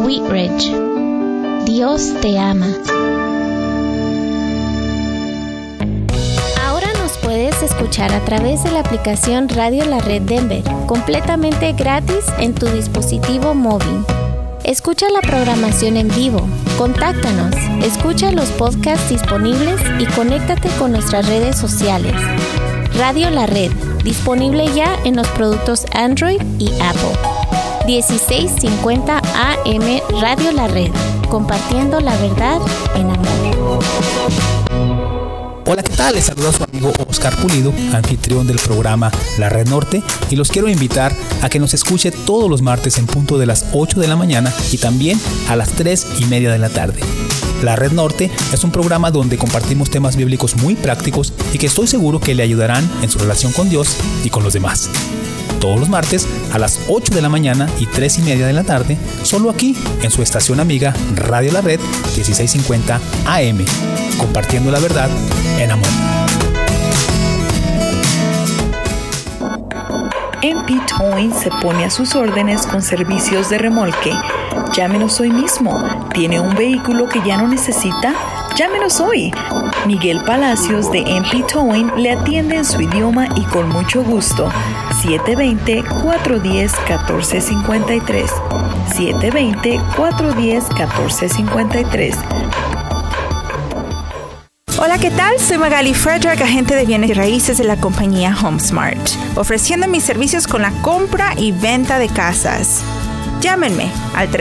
Wheatridge. Dios te ama. Ahora nos puedes escuchar a través de la aplicación Radio La Red Denver, completamente gratis en tu dispositivo móvil. Escucha la programación en vivo, contáctanos, escucha los podcasts disponibles y conéctate con nuestras redes sociales. Radio La Red, disponible ya en los productos Android y Apple. 1650 AM Radio La Red, compartiendo la verdad en amor. Hola, ¿qué tal? Les saluda su amigo Oscar Pulido, anfitrión del programa La Red Norte, y los quiero invitar a que nos escuche todos los martes en punto de las 8 de la mañana y también a las 3:30 de la tarde. La Red Norte es un programa donde compartimos temas bíblicos muy prácticos y que estoy seguro que le ayudarán en su relación con Dios y con los demás. Todos los martes a las 8 de la mañana y 3:30 de la tarde, solo aquí en su estación amiga Radio La Red 1650 AM, compartiendo la verdad en amor. MP Towing se pone a sus órdenes con servicios de remolque. Llámenos hoy mismo. ¿Tiene un vehículo que ya no necesita? Llámenos hoy. Miguel Palacios de MP Towing le atiende en su idioma y con mucho gusto. 720-410-1453. 720-410-1453. Hola, ¿qué tal? Soy Magali Frederick, agente de bienes y raíces de la compañía HomeSmart, ofreciendo mis servicios con la compra y venta de casas. Llámenme al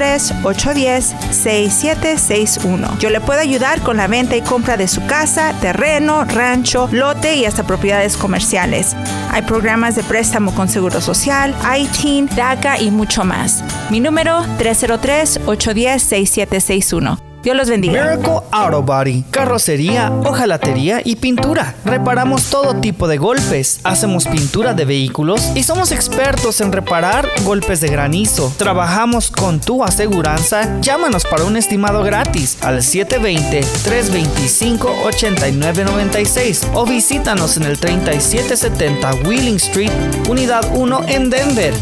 303-810-6761. Yo le puedo ayudar con la venta y compra de su casa, terreno, rancho, lote y hasta propiedades comerciales. Hay programas de préstamo con Seguro Social, ITIN, DACA y mucho más. Mi número 303-810-6761. Dios los bendiga. Miracle Auto Body, carrocería, hojalatería y pintura. Reparamos todo tipo de golpes, hacemos pintura de vehículos y somos expertos en reparar golpes de granizo. Trabajamos con tu aseguranza. Llámanos para un estimado gratis al 720-325-8996 o visítanos en el 3770 Wheeling Street, Unidad 1 en Denver.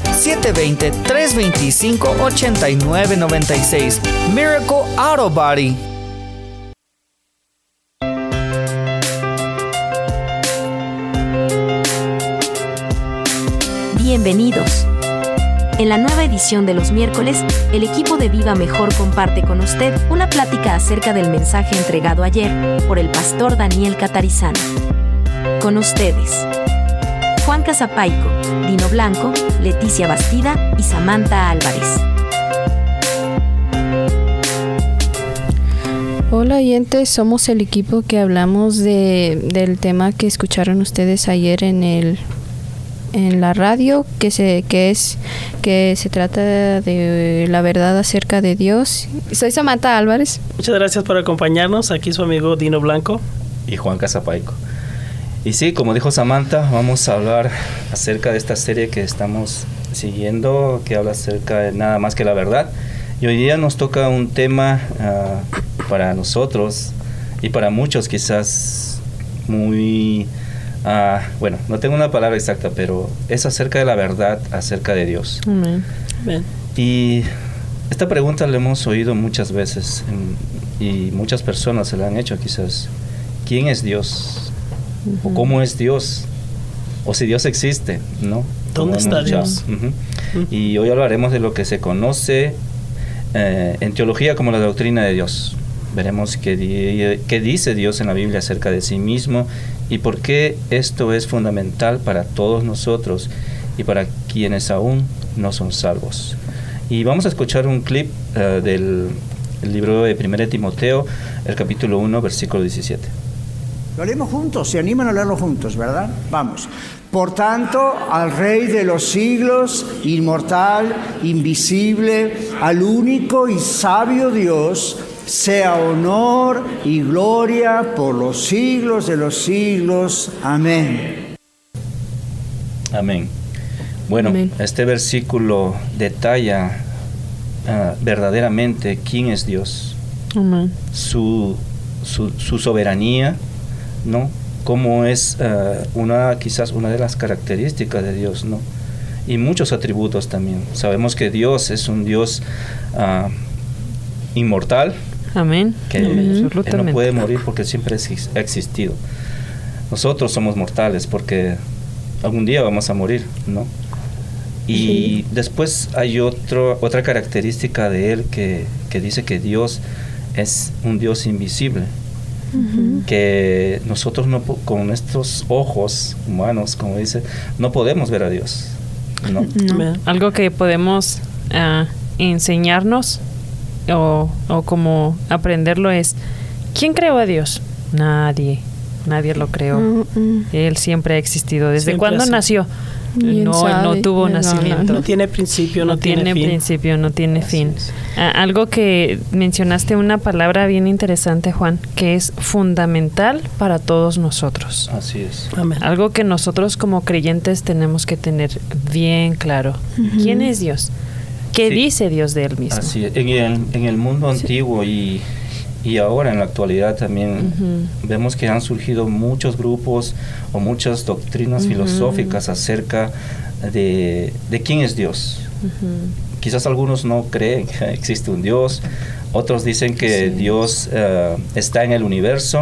720-325-8996. Miracle Auto Body. Bienvenidos. En la nueva edición de los miércoles, el equipo de Viva Mejor comparte con usted una plática acerca del mensaje entregado ayer por el pastor Daniel Catarizano. Con ustedes, Juan Casapaico, Dino Blanco, Leticia Bastida y Samantha Álvarez. Hola oyentes, somos el equipo que hablamos del tema que escucharon ustedes ayer en la radio, que se trata de la verdad acerca de Dios. Soy Samantha Álvarez. Muchas gracias por acompañarnos. Aquí su amigo Dino Blanco y Juan Casapaico. Y sí, como dijo Samantha, vamos a hablar acerca de esta serie que estamos siguiendo, que habla acerca de nada más que la verdad. Y hoy día nos toca un tema para nosotros y para muchos quizás muy, bueno, no tengo una palabra exacta, pero es acerca de la verdad, acerca de Dios. Amén. Bien. Y esta pregunta la hemos oído muchas veces y muchas personas se la han hecho quizás. ¿Quién es Dios? ¿O cómo es Dios? O si Dios existe, ¿no? ¿Dónde está Dios? Y hoy hablaremos de lo que se conoce en teología como la doctrina de Dios. Veremos qué dice Dios en la Biblia acerca de sí mismo y por qué esto es fundamental para todos nosotros y para quienes aún no son salvos. Y vamos a escuchar un clip del libro de 1 Timoteo, el capítulo 1, versículo 17. Lo leemos juntos, se animan a leerlo juntos, ¿verdad? Vamos. Por tanto, al Rey de los siglos, inmortal, invisible, al único y sabio Dios, sea honor y gloria por los siglos de los siglos. Amén. Amén. Bueno, Amén. Este versículo detalla verdaderamente quién es Dios, Amén. su soberanía, ¿no? Cómo es quizás una de las características de Dios, ¿no? y muchos atributos también. Sabemos que Dios es un Dios inmortal. Amén. Que Él no puede morir porque siempre ha existido. Nosotros somos mortales porque algún día vamos a morir, ¿no? Y después hay otra característica de Él que dice que Dios es un Dios invisible. Que nosotros con nuestros ojos humanos, como dice, no podemos ver a Dios, ¿no? Algo que podemos enseñarnos o como aprenderlo es, ¿quién creó a Dios? Nadie lo creó. Él siempre ha existido. ¿Desde cuándo nació? No tuvo nacimiento. No tiene principio, no tiene fin. Principio, no tiene fin. Algo que mencionaste, una palabra bien interesante, Juan, que es fundamental para todos nosotros. Así es. Amén. Algo que nosotros como creyentes tenemos que tener bien claro. ¿Quién es Dios? ¿Qué dice Dios de Él mismo? Así es. En el mundo antiguo y ahora en la actualidad también vemos que han surgido muchos grupos o muchas doctrinas filosóficas acerca de quién es Dios. Quizás algunos no creen que existe un Dios, otros dicen que Dios está en el universo,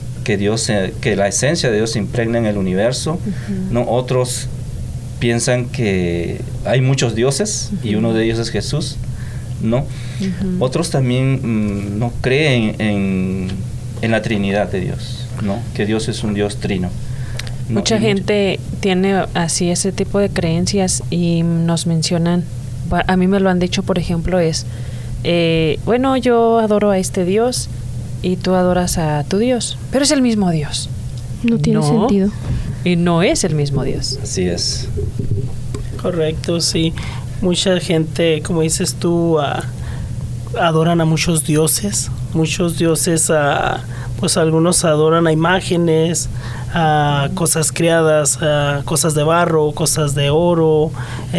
que la esencia de Dios se impregna en el universo, ¿no? Otros piensan que hay muchos dioses y uno de ellos es Jesús, ¿no? Otros también no creen en la Trinidad de Dios, ¿no? Que Dios es un Dios trino, ¿no? Mucha gente tiene así ese tipo de creencias y nos mencionan, a mí me lo han dicho, por ejemplo, es bueno, yo adoro a este Dios y tú adoras a tu Dios, pero es el mismo Dios. No tiene sentido. Y no es el mismo Dios. Así es. Correcto, sí. Mucha gente, como dices tú, adoran a muchos dioses. Muchos dioses, pues algunos adoran a imágenes, a cosas creadas, a cosas de barro, cosas de oro.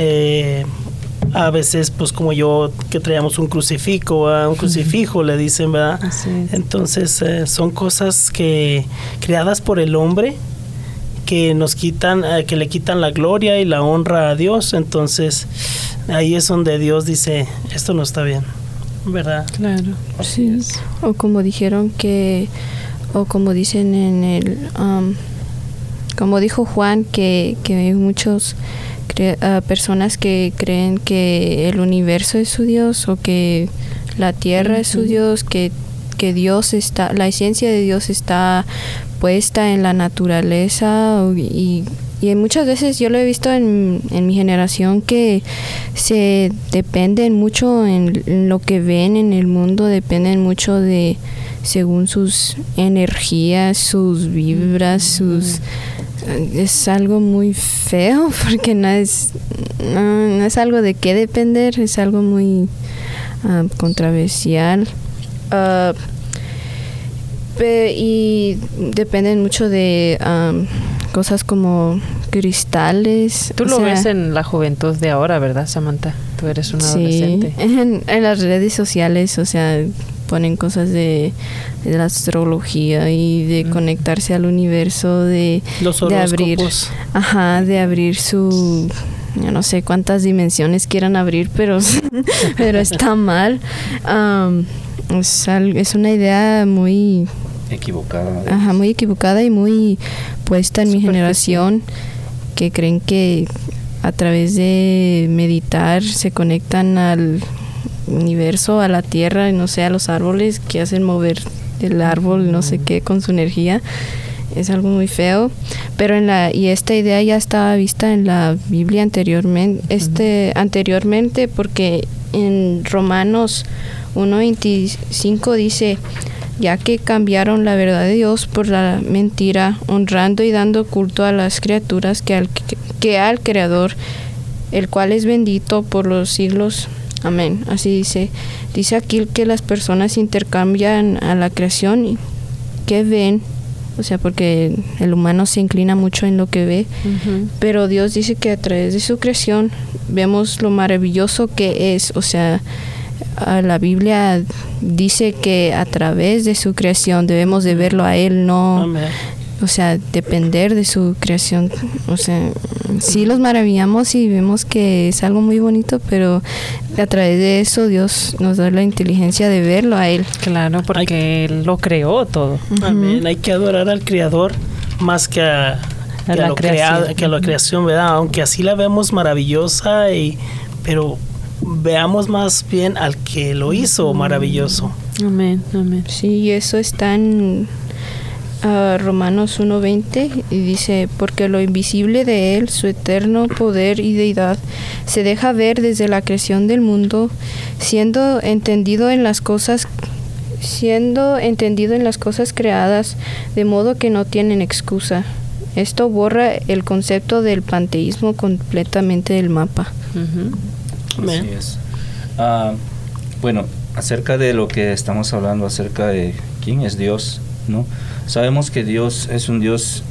A veces, pues como yo, que traíamos un crucifijo, un crucifijo le dicen, ¿verdad? Entonces, son cosas que creadas por el hombre, que nos quitan, que le quitan la gloria y la honra a Dios. Entonces ahí es donde Dios dice, esto no está bien, ¿verdad? Claro. Sí. O como dijeron o como dicen en el como dijo Juan, que hay muchos personas que creen que el universo es su Dios, o que la tierra es su Dios, que Dios está, la esencia de Dios está puesta en la naturaleza, y muchas veces yo lo he visto en mi generación, que se dependen mucho en lo que ven en el mundo, dependen mucho de según sus energías, sus vibras, es algo muy feo, porque no es algo de qué depender, es algo muy controversial. Y dependen mucho de cosas como cristales. Tú lo ves en la juventud de ahora, ¿verdad, Samantha? Tú eres una adolescente. En las redes sociales, o sea, ponen cosas de la astrología y de conectarse al universo, de abrir su, yo no sé cuántas dimensiones quieran abrir, pero está mal. Es una idea muy equivocada. Muy equivocada y muy puesta en mi generación, que creen que a través de meditar se conectan al universo, a la tierra, no sé, a los árboles, que hacen mover el árbol, no sé qué, con su energía. Es algo muy feo, pero y esta idea ya estaba vista en la Biblia anteriormente, porque en Romanos 1:25 dice: ya que cambiaron la verdad de Dios por la mentira, honrando y dando culto a las criaturas que al Creador, el cual es bendito por los siglos. Amén. Así dice aquí que las personas intercambian a la creación y que ven, o sea, porque el humano se inclina mucho en lo que ve, pero Dios dice que a través de su creación vemos lo maravilloso que es. O sea, la Biblia dice que a través de su creación debemos de verlo a Él, no, o sea, depender de su creación. O sea, sí los maravillamos y vemos que es algo muy bonito, pero a través de eso Dios nos da la inteligencia de verlo a Él. Claro, porque Él lo creó todo. Amén. Hay que adorar al Creador más que a la creación, ¿verdad? Aunque así la vemos maravillosa, pero veamos más bien al que lo hizo maravilloso. Amén, amén. Sí, eso está en Romanos 1:20 y dice: porque lo invisible de Él, su eterno poder y deidad, se deja ver desde la creación del mundo, siendo entendido en las cosas creadas, de modo que no tienen excusa. Esto borra el concepto del panteísmo completamente del mapa. Así es. Bueno, acerca de lo que estamos hablando, acerca de quién es Dios, ¿no? Sabemos que Dios es un Dios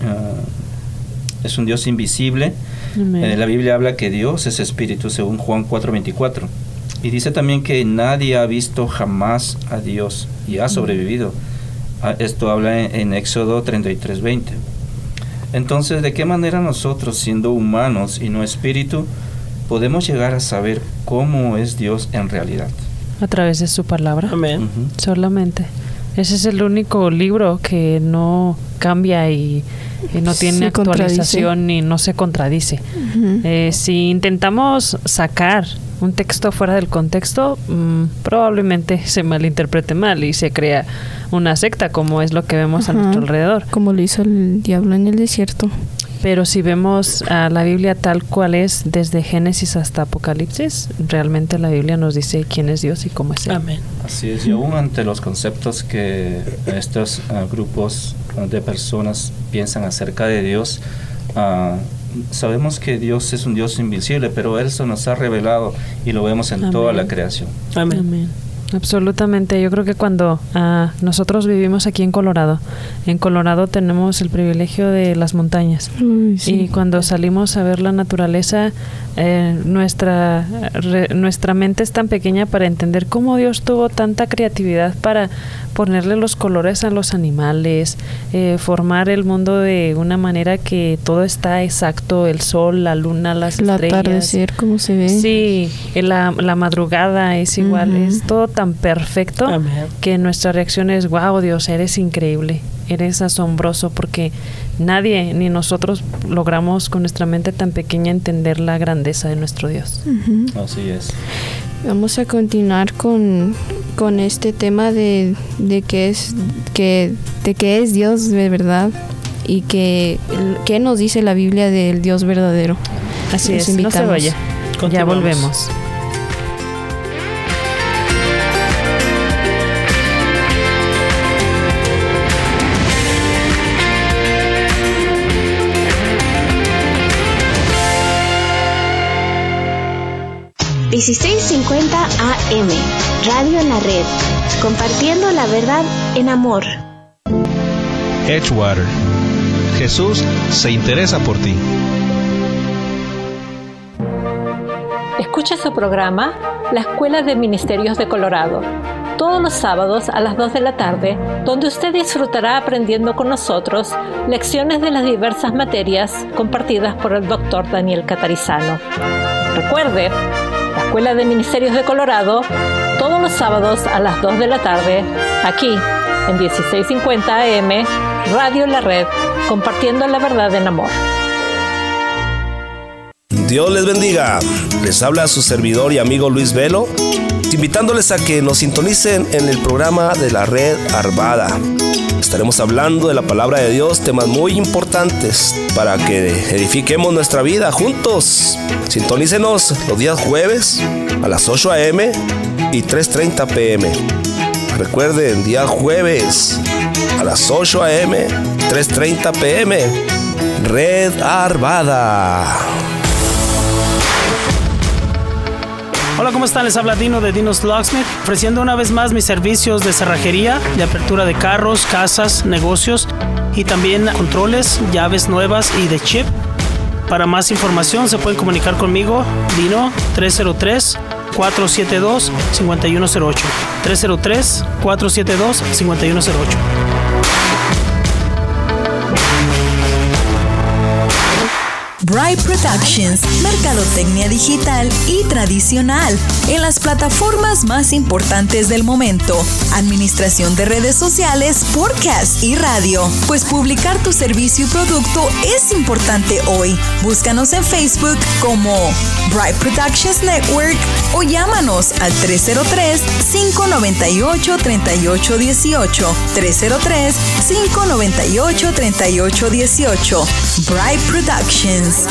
invisible. La Biblia habla que Dios es espíritu, según Juan 4:24. Y dice también que nadie ha visto jamás a Dios y ha sobrevivido. Esto habla en Éxodo 33:20. Entonces, ¿de qué manera nosotros, siendo humanos y no espíritu, podemos llegar a saber cómo es Dios en realidad? A través de su palabra. Amén. Solamente. Ese es el único libro que no cambia y no tiene actualización y no se contradice. Si intentamos sacar un texto fuera del contexto, probablemente se malinterprete mal y se crea una secta, como es lo que vemos a nuestro alrededor. Como lo hizo el diablo en el desierto. Pero si vemos a la Biblia tal cual es, desde Génesis hasta Apocalipsis, realmente la Biblia nos dice quién es Dios y cómo es Él. Amén. Así es, y aún ante los conceptos que estos grupos de personas piensan acerca de Dios, sabemos que Dios es un Dios invisible, pero Él se nos ha revelado y lo vemos en toda la creación. Amén. Amén. Absolutamente. Yo creo que cuando nosotros vivimos aquí en Colorado tenemos el privilegio de las montañas. Sí. Y cuando salimos a ver la naturaleza, nuestra mente es tan pequeña para entender cómo Dios tuvo tanta creatividad para ponerle los colores a los animales, formar el mundo de una manera que todo está exacto, el sol, la luna, las estrellas. El atardecer, cómo se ve. Sí, la madrugada es igual, es todo tan perfecto. Amén. Que nuestra reacción es: wow, Dios, eres increíble, eres asombroso, porque nadie, ni nosotros, logramos con nuestra mente tan pequeña entender la grandeza de nuestro Dios. Así es. Vamos a continuar con este tema de qué es Dios de verdad y qué nos dice la Biblia del Dios verdadero. Así es, no se vaya. Ya volvemos. $1650 AM, Radio en la Red, compartiendo la verdad en amor. Edgewater. Jesús se interesa por ti. Escucha su programa La Escuela de Ministerios de Colorado, todos los sábados a las 2 de la tarde, donde usted disfrutará aprendiendo con nosotros lecciones de las diversas materias compartidas por el Dr. Daniel Catarizano. Recuerde, La Escuela de Ministerios de Colorado, todos los sábados a las 2 de la tarde, aquí en 1650 AM, Radio La Red, compartiendo la verdad en amor. Dios les bendiga. Les habla su servidor y amigo Luis Velo, invitándoles a que nos sintonicen en el programa de la Red Arvada. Estaremos hablando de la palabra de Dios, temas muy importantes para que edifiquemos nuestra vida juntos. Sintonícenos los días jueves a las 8 a.m. y 3:30 p.m. Recuerden, día jueves a las 8 a.m., 3:30 p.m. Red Arvada. Hola, ¿cómo están? Les habla Dino de Dino's Locksmith, ofreciendo una vez más mis servicios de cerrajería, de apertura de carros, casas, negocios y también controles, llaves nuevas y de chip. Para más información se pueden comunicar conmigo, Dino, 303-472-5108. 303-472-5108. Bright Productions, mercadotecnia digital y tradicional en las plataformas más importantes del momento, administración de redes sociales, podcast y radio. Pues publicar tu servicio y producto es importante hoy. Búscanos en Facebook como Bright Productions Network o llámanos al 303-598-3818. 303-598-3818. Bright Productions.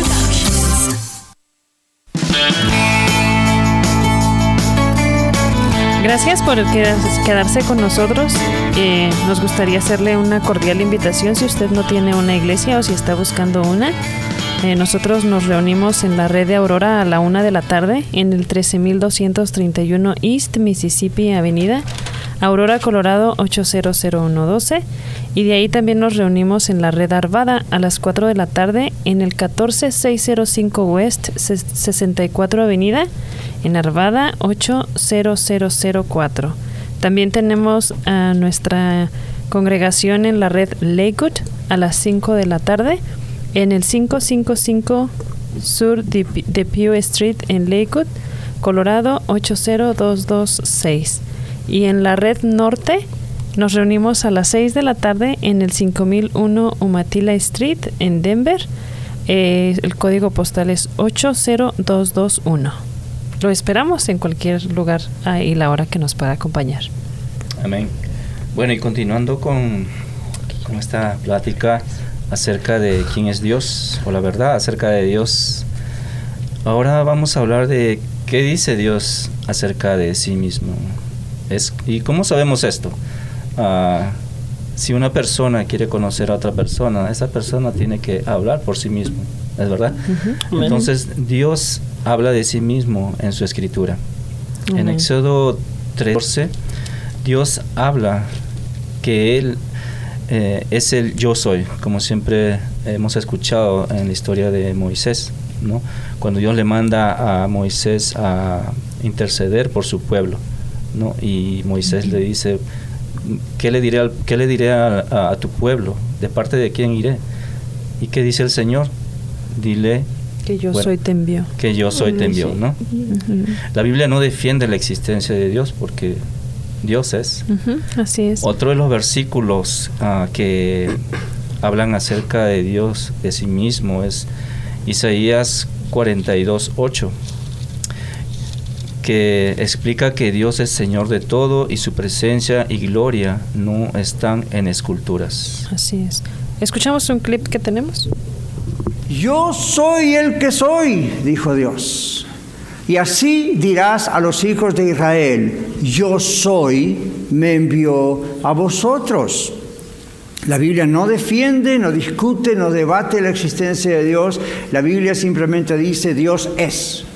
Gracias por quedarse con nosotros. Nos gustaría hacerle una cordial invitación si usted no tiene una iglesia o si está buscando una. Nosotros nos reunimos en la red de Aurora a la 1 de la tarde en el 13231 East Mississippi Avenida, Aurora, Colorado 8000112, y de ahí también nos reunimos en la red Arvada a las 4 de la tarde en el 14605 West 64 Avenida, en Arvada 80004. También tenemos a nuestra congregación en la red Lakewood a las 5 de la tarde en el 555 Sur de Pugh Street en Lakewood, Colorado 80226. Y en la red norte nos reunimos a las 6 de la tarde en el 5001 Umatilla Street en Denver. El código postal es 80221. Lo esperamos en cualquier lugar y la hora que nos pueda acompañar. Amén. Bueno, y continuando con esta plática acerca de quién es Dios, o la verdad acerca de Dios, ahora vamos a hablar de qué dice Dios acerca de sí mismo. ¿Y cómo sabemos esto? Si una persona quiere conocer a otra persona, esa persona tiene que hablar por sí mismo, ¿es verdad? Uh-huh. Entonces Dios habla de sí mismo en su escritura. Uh-huh. En Éxodo 3:14, Dios habla que Él es el yo soy, como siempre hemos escuchado en la historia de Moisés, ¿no? Cuando Dios le manda a Moisés a interceder por su pueblo, ¿no? Y Moisés le dice, ¿qué le diré a tu pueblo? ¿De parte de quién iré? ¿Y qué dice el Señor? Dile que yo soy te envió. Que yo soy te envió, ¿no? Uh-huh. La Biblia no defiende la existencia de Dios porque Dios es. Uh-huh. Así es. Otro de los versículos que hablan acerca de Dios, de sí mismo, es Isaías 42:8, que explica que Dios es Señor de todo y su presencia y gloria no están en esculturas. Así es. ¿Escuchamos un clip que tenemos? Yo soy el que soy, dijo Dios. Y así dirás a los hijos de Israel, yo soy, me envió a vosotros. La Biblia no defiende, no discute, no debate la existencia de Dios. La Biblia simplemente dice, Dios es.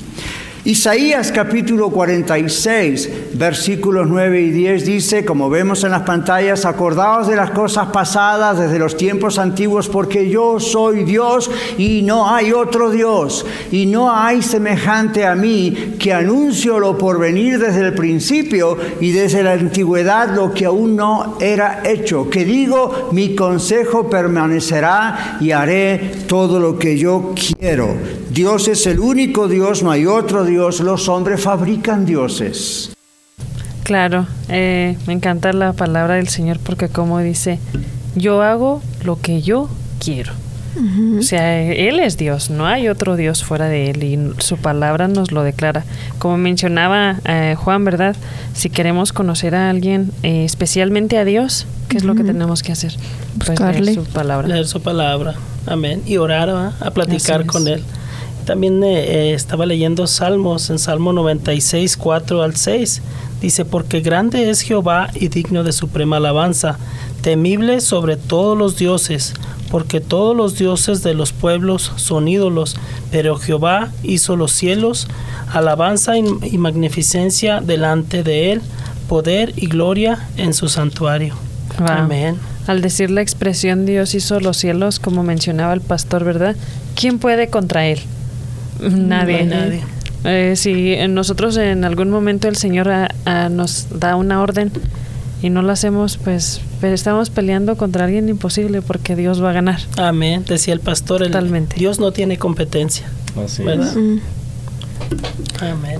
Isaías capítulo 46, versículos 9 y 10 dice, como vemos en las pantallas, acordaos de las cosas pasadas desde los tiempos antiguos, porque yo soy Dios y no hay otro Dios, y no hay semejante a mí, que anuncio lo por venir desde el principio y desde la antigüedad lo que aún no era hecho, que digo, mi consejo permanecerá y haré todo lo que yo quiero. Dios es el único Dios, no hay otro Dios, los hombres fabrican dioses. Claro, me encanta la palabra del Señor porque como dice, yo hago lo que yo quiero. Uh-huh. O sea, Él es Dios, no hay otro Dios fuera de Él y su palabra nos lo declara. Como mencionaba Juan, ¿verdad? Si queremos conocer a alguien, especialmente a Dios, ¿qué es lo que tenemos que hacer? Buscarle. Pues leer su palabra. Leer su palabra, amén. Y orar, ¿va? A platicar con Él. También estaba leyendo Salmos, en Salmo 96, 4 al 6. Dice, porque grande es Jehová y digno de suprema alabanza, temible sobre todos los dioses, porque todos los dioses de los pueblos son ídolos, pero Jehová hizo los cielos, alabanza y magnificencia delante de él, poder y gloria en su santuario. Wow. Amén. Al decir la expresión Dios hizo los cielos, como mencionaba el pastor, ¿verdad? ¿Quién puede contra él? Nadie. No hay nadie. Si nosotros en algún momento el Señor nos da una orden y no lo hacemos, pues pero estamos peleando contra alguien imposible, porque Dios va a ganar. Amén. Decía el pastor, Totalmente. Dios no tiene competencia. Así ¿verdad? es. Amén.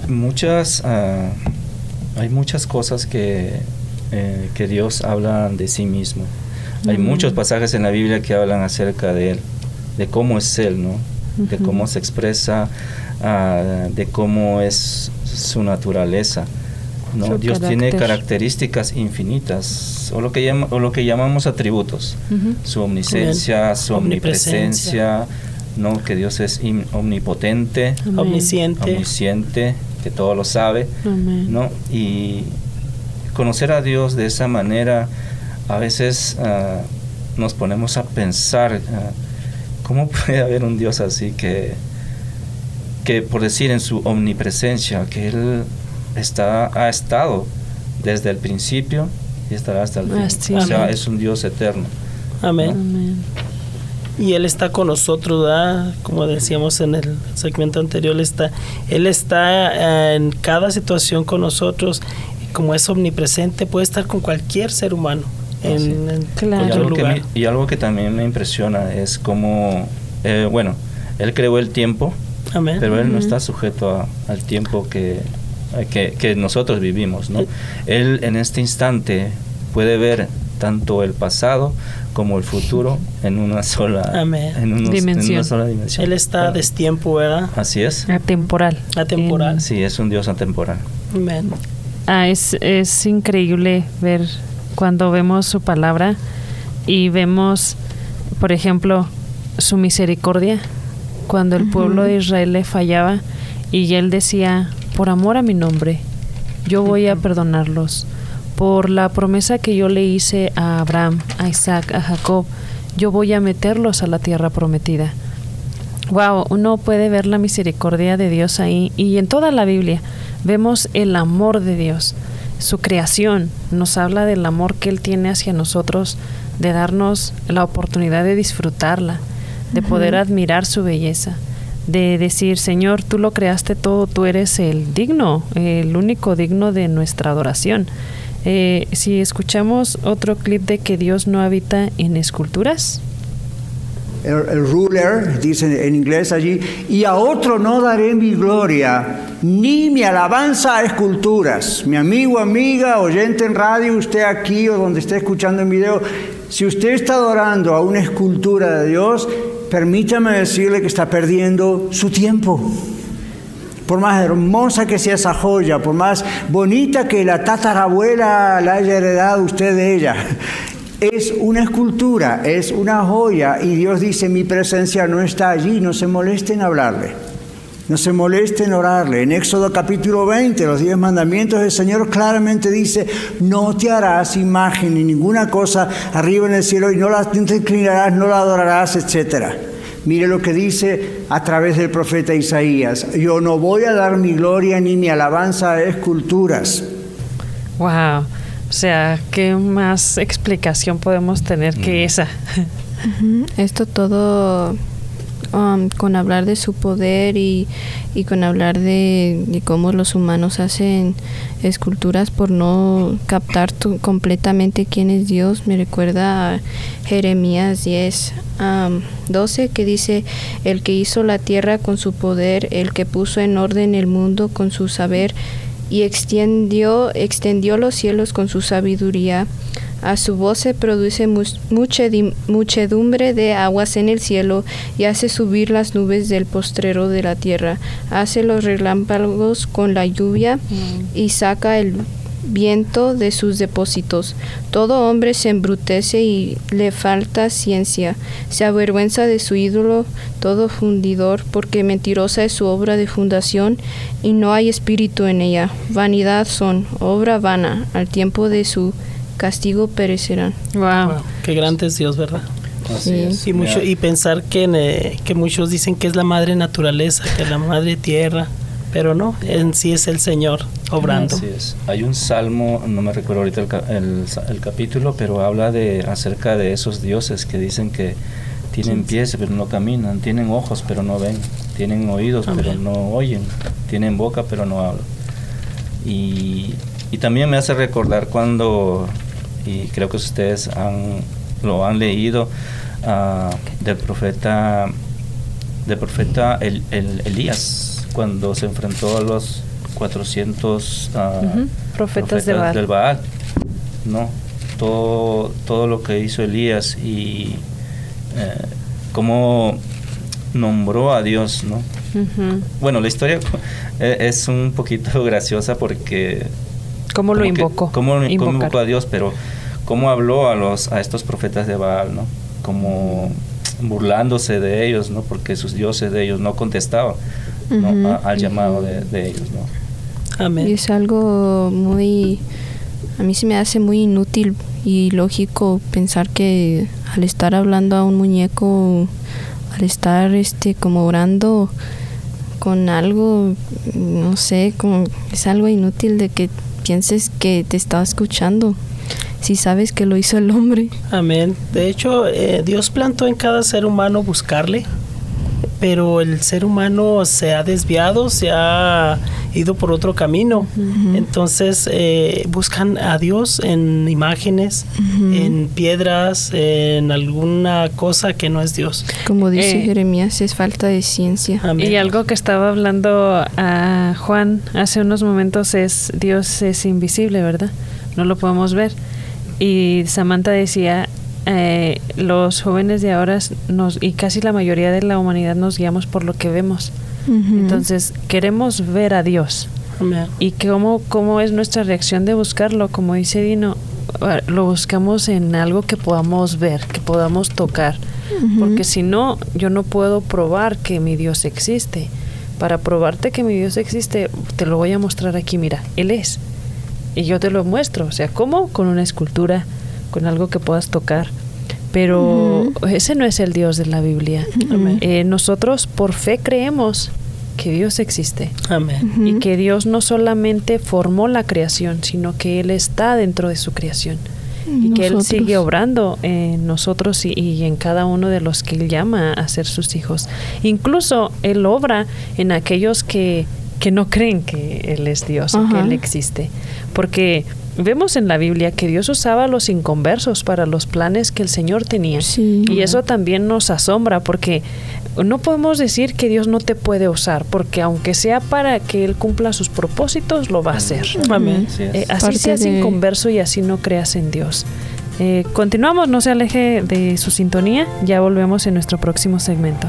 Hay muchas cosas que Dios habla de sí mismo. Hay muchos pasajes en la Biblia que hablan acerca de Él, de cómo es Él, ¿no? De cómo se expresa, de cómo es su naturaleza, ¿no? Su Dios carácter. tiene características infinitas, o lo que llamamos atributos, su omnisciencia, su omnipresencia, ¿no? Que Dios es omnipotente, omnisciente, que todo lo sabe, ¿no? Y conocer a Dios de esa manera, a veces nos ponemos a pensar, ¿cómo puede haber un Dios así que por decir en su omnipresencia, que Él ha estado desde el principio y estará hasta el fin? Sí. O sea, Amén. es un Dios eterno. Amén. Amén. Y Él está con nosotros, ¿verdad? Como decíamos en el segmento anterior, Él está en cada situación con nosotros. Y como es omnipresente, puede estar con cualquier ser humano en cualquier lugar. Y algo que también me impresiona es como, Él creó el tiempo, Amén. pero Él no está sujeto al tiempo que nosotros vivimos, ¿no? Él en este instante puede ver tanto el pasado como el futuro en una sola dimensión. Él está a destiempo, ¿verdad? Así es. Atemporal. Sí, es un Dios atemporal. Amén. Es increíble ver cuando vemos su palabra y vemos, por ejemplo, su misericordia, cuando el pueblo de Israel le fallaba y Él decía, por amor a mi nombre, yo voy a perdonarlos. Por la promesa que yo le hice a Abraham, a Isaac, a Jacob, yo voy a meterlos a la tierra prometida. Wow, uno puede ver la misericordia de Dios ahí, y en toda la Biblia vemos el amor de Dios. Su creación nos habla del amor que Él tiene hacia nosotros, de darnos la oportunidad de disfrutarla, de poder admirar su belleza, de decir, Señor, tú lo creaste todo, tú eres el único digno de nuestra adoración. Si escuchamos otro clip de que Dios no habita en esculturas. El ruler dice en inglés allí, y a otro no daré mi gloria, ni mi alabanza a esculturas. Mi amigo, amiga, oyente en radio, usted aquí o donde esté escuchando en video, si usted está adorando a una escultura de Dios, permítame decirle que está perdiendo su tiempo. Por más hermosa que sea esa joya, por más bonita que la tatarabuela la haya heredado usted de ella, es una escultura, es una joya, y Dios dice, mi presencia no está allí, no se molesten en hablarle, no se molesten en orarle. En Éxodo capítulo 20, los 10 mandamientos, el Señor claramente dice, no te harás imagen ni ninguna cosa arriba en el cielo, y no te inclinarás, no la adorarás, etcétera. Mire lo que dice a través del profeta Isaías, yo no voy a dar mi gloria ni mi alabanza a esculturas. Wow, o sea, ¿qué más explicación podemos tener que esa? Esto todo con hablar de su poder y con hablar de cómo los humanos hacen esculturas por no captar completamente quién es Dios, me recuerda a Jeremías 10:12, que dice, el que hizo la tierra con su poder, el que puso en orden el mundo con su saber, y extendió los cielos con su sabiduría. A su voz se produce muchedumbre de aguas en el cielo, y hace subir las nubes del postrero de la tierra. Hace los relámpagos con la lluvia, y saca el viento de sus depósitos. Todo hombre se embrutece y le falta ciencia. Se avergüenza de su ídolo todo fundidor, porque mentirosa es su obra de fundación, y no hay espíritu en ella. Vanidad son, obra vana, al tiempo de su castigo perecerán. Wow, qué grande es Dios, ¿verdad? Así es. Y pensar que muchos dicen que es la madre naturaleza, que es la madre tierra, pero no, en sí es el Señor obrando. Así es. Hay un salmo, no me recuerdo ahorita el capítulo, pero habla acerca de esos dioses que dicen que tienen pies pero no caminan, tienen ojos pero no ven, tienen oídos pero no oyen, tienen boca pero no hablan. Y Y también me hace recordar cuando, y creo que ustedes lo han leído, del profeta Elías, cuando se enfrentó a los 400 profetas del Baal, ¿no? Todo lo que hizo Elías y cómo nombró a Dios, ¿no? Bueno, la historia es un poquito graciosa porque ¿cómo lo invocó? ¿Cómo invocó a Dios? Pero cómo habló a estos profetas de Baal, ¿no? Como burlándose de ellos, ¿no? Porque sus dioses de ellos no contestaban, ¿no? Al llamado de ellos, ¿no? Amén. Y es algo muy, a mí se me hace muy inútil y lógico pensar que al estar hablando a un muñeco, al estar como orando con algo, no sé, como es algo inútil de que pienses que te está escuchando, si sabes que lo hizo el hombre. Amén. De hecho, Dios plantó en cada ser humano buscarle, pero el ser humano se ha desviado, se ha ido por otro camino. Entonces buscan a Dios en imágenes, en piedras, en alguna cosa que no es Dios. Como dice Jeremías, es falta de ciencia. Amén. Y algo que estaba hablando a Juan hace unos momentos es Dios es invisible, ¿verdad? No lo podemos ver. Y Samantha decía, los jóvenes de ahora y casi la mayoría de la humanidad nos guiamos por lo que vemos. Entonces queremos ver a Dios. Y cómo es nuestra reacción de buscarlo. Como dice Dino, lo buscamos en algo que podamos ver, que podamos tocar, porque si no, yo no puedo probar que mi Dios existe. Para probarte que mi Dios existe, te lo voy a mostrar aquí. Mira, Él es, y yo te lo muestro. O sea, ¿cómo? Con una escultura, con algo que puedas tocar. Pero ese no es el Dios de la Biblia. Nosotros por fe creemos que Dios existe. Amén. Y que Dios no solamente formó la creación, sino que Él está dentro de su creación. Y que Él sigue obrando en nosotros y en cada uno de los que Él llama a ser sus hijos. Incluso Él obra en aquellos que no creen que Él es Dios o que Él existe. Porque vemos en la Biblia que Dios usaba a los inconversos para los planes que el Señor tenía. Y eso también nos asombra, porque no podemos decir que Dios no te puede usar, porque aunque sea para que Él cumpla sus propósitos, lo va a hacer. Amén. Así seas inconverso y así no creas en Dios. Continuamos, no se aleje de su sintonía. Ya volvemos en nuestro próximo segmento.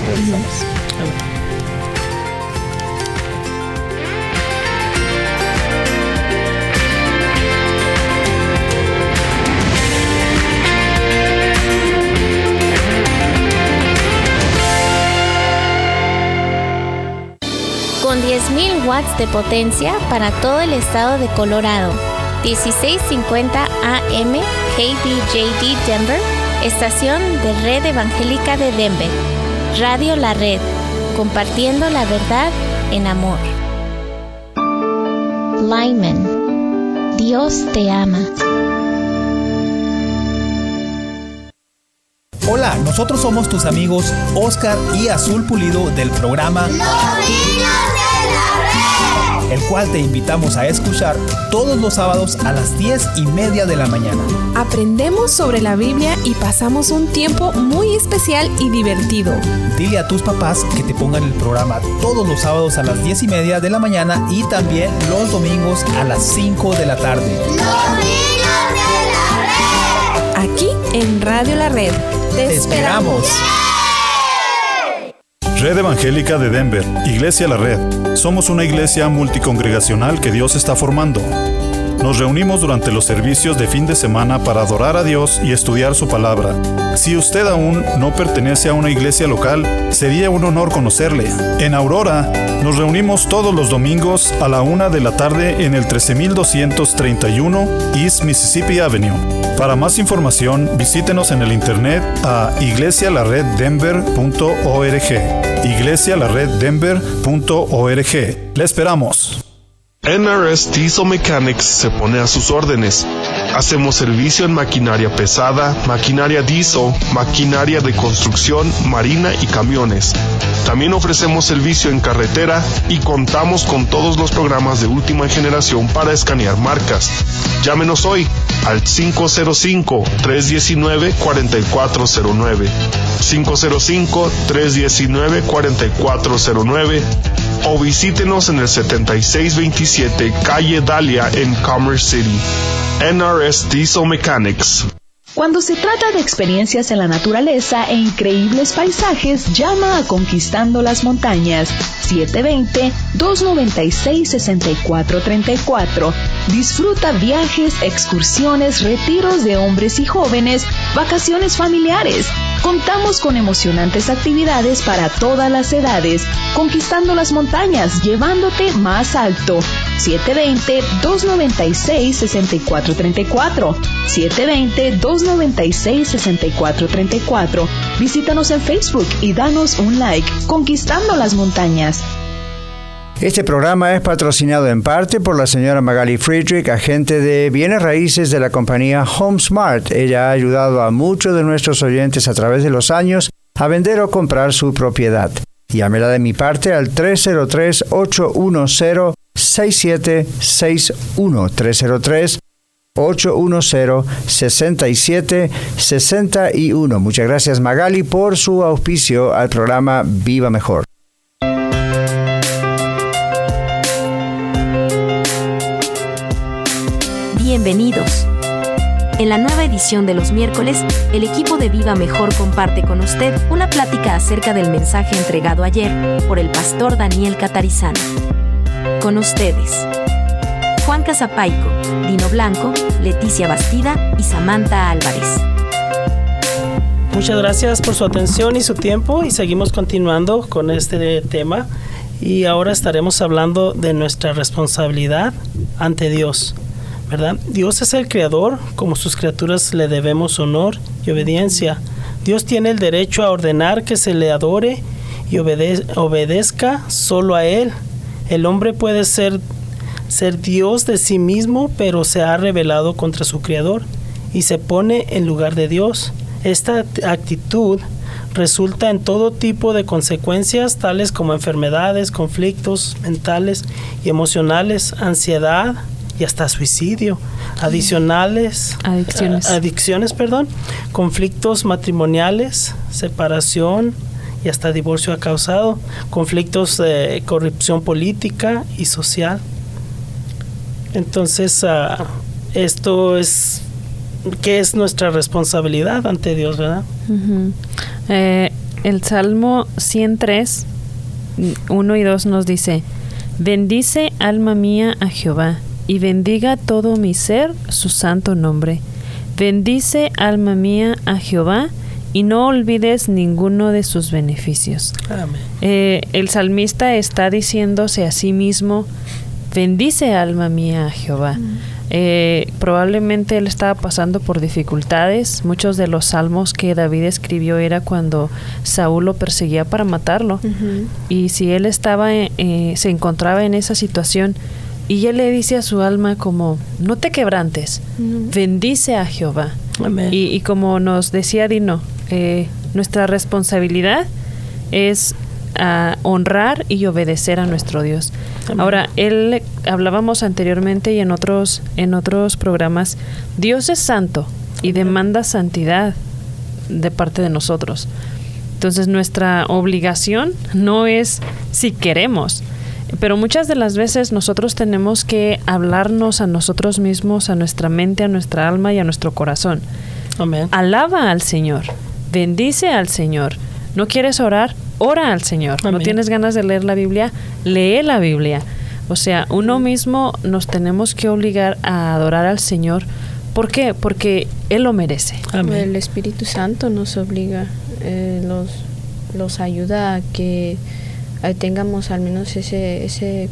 Con 10.000 watts de potencia para todo el estado de Colorado. 1650 AM KBJD Denver, estación de Red Evangélica de Denver. Radio La Red, compartiendo la verdad en amor. Lyman, Dios te ama. Hola, nosotros somos tus amigos Oscar y Azul Pulido del programa el cual te invitamos a escuchar todos los sábados a las 10:30 de la mañana. Aprendemos sobre la Biblia y pasamos un tiempo muy especial y divertido. Dile a tus papás que te pongan el programa todos los sábados a las 10:30 de la mañana y también los domingos a las 5 de la tarde. Aquí en Radio La Red. Te esperamos. Red Evangélica de Denver, Iglesia La Red. Somos una iglesia multicongregacional que Dios está formando. Nos reunimos durante los servicios de fin de semana para adorar a Dios y estudiar su palabra. Si usted aún no pertenece a una iglesia local, sería un honor conocerle. En Aurora, nos reunimos todos los domingos a la 1 de la tarde en el 13231 East Mississippi Avenue. Para más información, visítenos en el internet a iglesialareddenver.org. iglesialareddenver.org. ¡Le esperamos! NRS Diesel Mechanics se pone a sus órdenes. Hacemos servicio en maquinaria pesada, maquinaria diesel, maquinaria de construcción, marina y camiones. También ofrecemos servicio en carretera y contamos con todos los programas de última generación para escanear marcas. Llámenos hoy al 505-319-4409, 505-319-4409 o visítenos en el 7627 Calle Dahlia en Commerce City. NRS Diesel Mechanics. Cuando se trata de experiencias en la naturaleza e increíbles paisajes, llama a Conquistando las Montañas, 720-296-6434. Disfruta viajes, excursiones, retiros de hombres y jóvenes, vacaciones familiares. Contamos con emocionantes actividades para todas las edades. Conquistando las Montañas, llevándote más alto. 720-296-6434. 720-296-6434. Visítanos en Facebook y danos un like. Conquistando las Montañas. Este programa es patrocinado en parte por la señora Magali Friedrich, agente de bienes raíces de la compañía HomeSmart. Ella ha ayudado a muchos de nuestros oyentes a través de los años a vender o comprar su propiedad. Llámela de mi parte al 303-810-6761. 303-810-6761. Muchas gracias, Magali, por su auspicio al programa Viva Mejor. Bienvenidos. En la nueva edición de los miércoles, el equipo de Viva Mejor comparte con usted una plática acerca del mensaje entregado ayer por el pastor Daniel Catarizano. Con ustedes, Juan Casapaico, Dino Blanco, Leticia Bastida y Samantha Álvarez. Muchas gracias por su atención y su tiempo, y seguimos continuando con este tema, y ahora estaremos hablando de nuestra responsabilidad ante Dios, ¿verdad? Dios es el creador, como sus criaturas le debemos honor y obediencia. Dios tiene el derecho a ordenar que se le adore y obedezca solo a Él. El hombre puede ser Dios de sí mismo, pero se ha rebelado contra su creador y se pone en lugar de Dios. Esta actitud resulta en todo tipo de consecuencias, tales como enfermedades, conflictos mentales y emocionales, ansiedad y hasta suicidio, adicciones, conflictos matrimoniales, separación y hasta divorcio ha causado, conflictos de corrupción política y social. Entonces, esto es ¿qué es nuestra responsabilidad ante Dios, verdad? Uh-huh. El Salmo 103, 1 y 2 nos dice: bendice, alma mía, a Jehová, y bendiga todo mi ser su santo nombre. Bendice, alma mía, a Jehová, y no olvides ninguno de sus beneficios. Amén. El salmista está diciéndose a sí mismo: bendice, alma mía, a Jehová. Probablemente él estaba pasando por dificultades. Muchos de los salmos que David escribió era cuando Saúl lo perseguía para matarlo. Uh-huh. Y si él estaba se encontraba en esa situación, y él le dice a su alma como: no te quebrantes, bendice a Jehová. Amén. Y como nos decía Dino, nuestra responsabilidad es honrar y obedecer a nuestro Dios. Amén. Ahora, hablábamos anteriormente y en otros programas, Dios es santo y demanda santidad de parte de nosotros. Entonces, nuestra obligación no es si queremos, pero muchas de las veces nosotros tenemos que hablarnos a nosotros mismos, a nuestra mente, a nuestra alma y a nuestro corazón. Amén. Alaba al Señor, bendice al Señor. ¿No quieres orar? Ora al Señor. Amén. ¿No tienes ganas de leer la Biblia? Lee la Biblia. O sea, uno mismo nos tenemos que obligar a adorar al Señor. ¿Por qué? Porque Él lo merece. Amén. El Espíritu Santo nos obliga, los ayuda a que tengamos al menos ese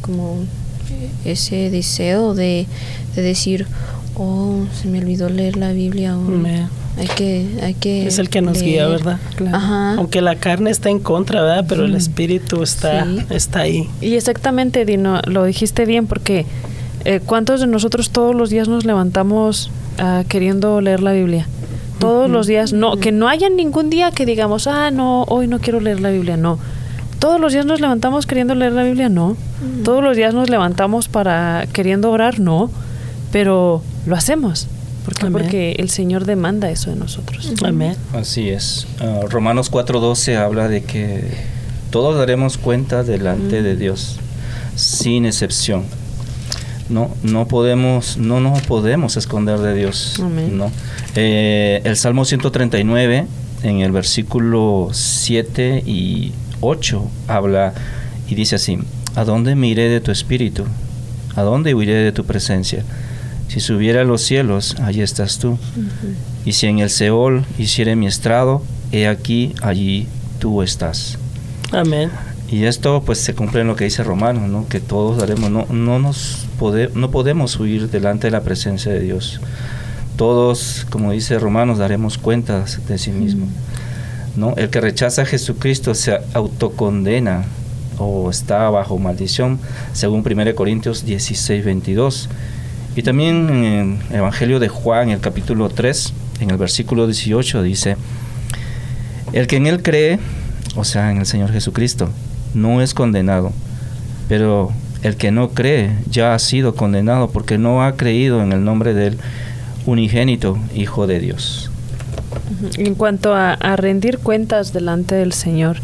deseo de decir: oh, se me olvidó leer la Biblia hoy. Hay que es el que nos guía, ¿verdad? Claro. Ajá. Aunque la carne está en contra, ¿verdad? Pero el espíritu está ahí. Y exactamente, Dino, lo dijiste bien, porque ¿cuántos de nosotros todos los días nos levantamos queriendo leer la Biblia? Todos los días, que no haya ningún día que digamos, no, hoy no quiero leer la Biblia, no. Todos los días nos levantamos queriendo leer la Biblia, no. Todos los días nos levantamos queriendo orar, no. Pero lo hacemos. ¿Por qué? Porque el Señor demanda eso de nosotros. Amén. Así es. Romanos 4:12 habla de que todos daremos cuenta delante de Dios, sin excepción. No nos podemos esconder de Dios. Amén. ¿No? El Salmo 139, en el versículo 7 y 8, habla y dice así: ¿a dónde me iré de tu espíritu? ¿A dónde huiré de tu presencia? Si subiera a los cielos, allí estás tú. Y si en el Seol hiciere mi estrado, he aquí, allí tú estás. Amén. Y esto pues se cumple en lo que dice Romanos, ¿no? Que todos daremos, no podemos huir delante de la presencia de Dios. Todos, como dice Romanos, daremos cuentas de sí mismo, ¿no? El que rechaza a Jesucristo se autocondena o está bajo maldición, según 1 Corintios 16:22. Y también en el Evangelio de Juan, el capítulo 3, en el versículo 18, dice: el que en él cree, o sea, en el Señor Jesucristo, no es condenado, pero el que no cree ya ha sido condenado porque no ha creído en el nombre del unigénito Hijo de Dios. En cuanto a rendir cuentas delante del Señor,